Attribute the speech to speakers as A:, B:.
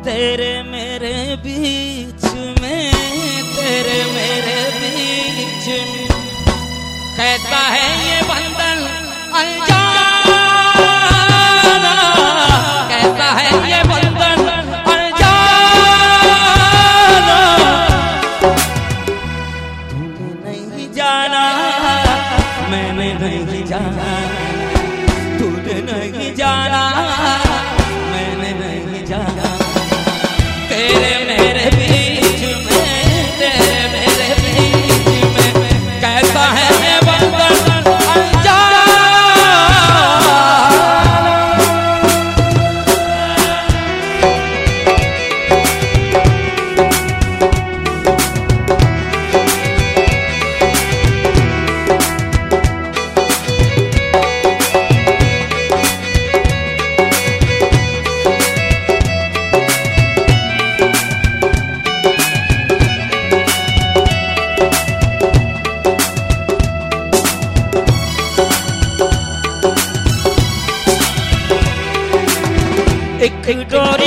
A: तेरे मेरे बीच में, तेरे मेरे बीच में कैसा है ये बंधन अनजाना, कैसा है ये बंधन अनजाना। तूने नहीं जाना, मैंने नहीं जाना, तूने नहीं जाना, मैंने नहीं जाना। तेरे मेरे बीच में, तेरे मेरे बीच में कैसा है ये बंधन अनजाना। एक डोरी